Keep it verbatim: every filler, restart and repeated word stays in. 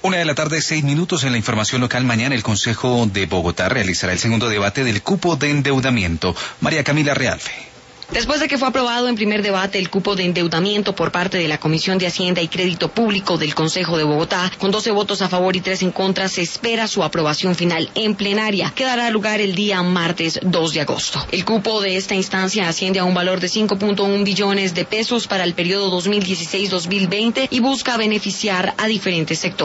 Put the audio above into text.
Una de la tarde, seis minutos. En la información local, mañana el Consejo de Bogotá realizará el segundo debate del cupo de endeudamiento. María Camila Realfe. Después de que fue aprobado en primer debate el cupo de endeudamiento por parte de la Comisión de Hacienda y Crédito Público del Consejo de Bogotá, con doce votos a favor y tres en contra, se espera su aprobación final en plenaria, que dará lugar el día martes dos de agosto. El cupo de esta instancia asciende a un valor de cinco punto uno billones de pesos para el periodo dos mil dieciséis a dos mil veinte y busca beneficiar a diferentes sectores.